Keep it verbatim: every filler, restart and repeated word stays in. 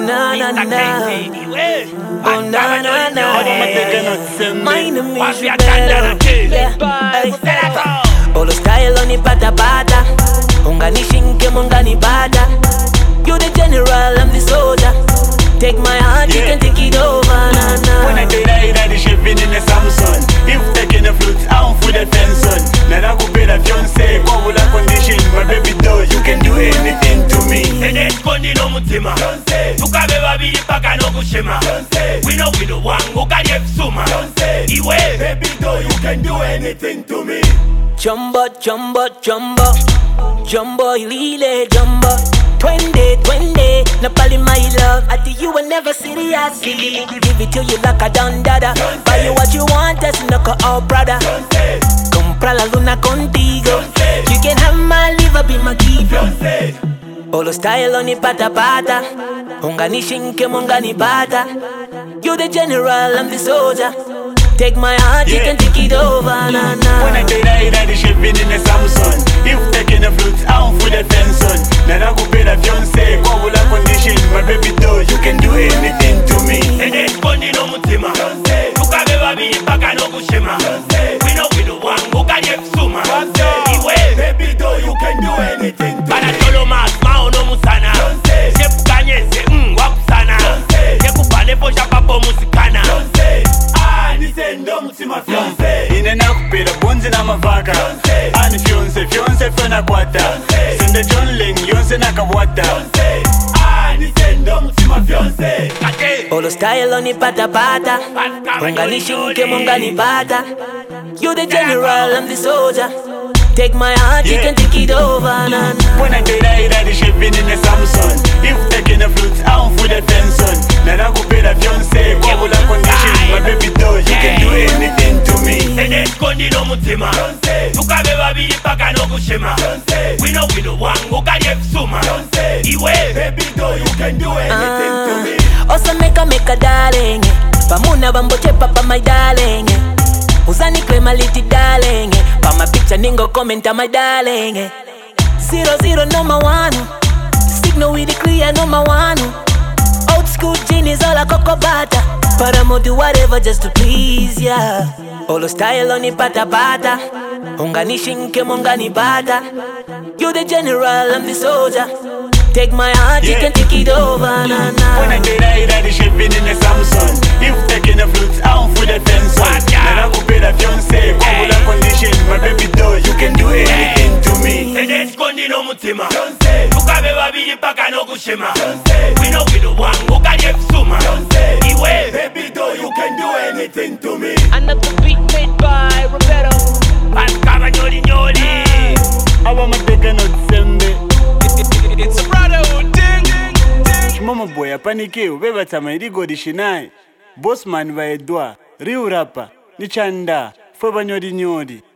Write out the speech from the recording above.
na na na. Oh na na na. My name is Jubela. Olo style on the pata pata. Ungani shinke mungani bata. You the general, I'm the soldier. Take my heart, yeah. You can take it over, nah, nah. When I tell you that the shipping in the Samsung, if taking the flute, I don't feel the fence on. Now I go pay the fiance, go with a condition. My baby doll, you can do anything to me. And it's kondi no mutima. You can never be paka no kushima. We know we don't want go get suma. Iwe, baby doll, you can do anything to me. Jumbo, jumbo, jumbo, jumbo, lile jumbo. Twende, twende, Napali my love. I think you will never serious. Give it to you like a dundada. Buy you what you want, that's knock out, brother. Compra la luna contigo. You can have my liver, be my keeper. Olo style on the pata pata. Ungani shinke, mungani bata. You the general, I'm the soldier. Take my heart, yeah. You can take it over, nah, nah. When I tell you that the shipping in the Samsung, if taking the flute, I don't feel the fence on. Now I go pay the fiance, go with a condition. My baby doll, you can do anything to me. And it's kondi no mutima. You can never be paka no kushima. We know we don't want go get suma. Iwe, baby doll, you can do anything to me. Bana cholo mas, mao no musana. Shepu kanyese, mm, wakusana. Shepu pane po shapapo musikana. Ine nakupira bonzi na mavaka. Ani fiance, fiance fena kwata. Sende John Ling, yonse nakawata. Ani sendo mtima fiance. Olo style on the pata pata. Mungani shinke, mungani bata. You the general, I'm the soldier. Take my heart, yeah. You can take it over, nah, nah. When I tell you that the shipping in the Samsung, if taking the flute, I don't feel the fence on. Now I go pay the fiance, go with a condition. My baby doll, you can do anything to me. And it's kondi no mutima. You can never be paka no kushima. We know we don't want go get suma. Iwe, baby doll, you can do anything uh, to me. Also make a make a darling. Pamuna bamboche papa my darling. Uzani crema liti darling. Pa my picture ningo comment my darling. Zero zero number one. Signal with the clear number one. Old school gin is all a cocoa butter. But I'ma do whatever just to please ya, yeah. Olo style on the pata pata. Ungani shinke mungani bata. You the general, I'm the soldier. Take my heart, yeah. You can take it over, nah, nah. When I tell you that the shipping in the Samsung, if taking the flute, I don't feel the fence on. Now I go pay the fiance, go with a condition. My baby doll, you can do anything to me. And it's kondi no mutima. You can never be paka no kushima. We know we don't want go get suma. Iwe, baby doll, you can do anything to me. Another beat made by Roberto. Paskava nyoli nyoli. Aba mateka no tsembe. It's a brotherhood thing. Mama boy, apanike ubeba tama irigo dishinai. Bossman va edwa, riu rapa, ni chanda, fwe banyodi nyodi.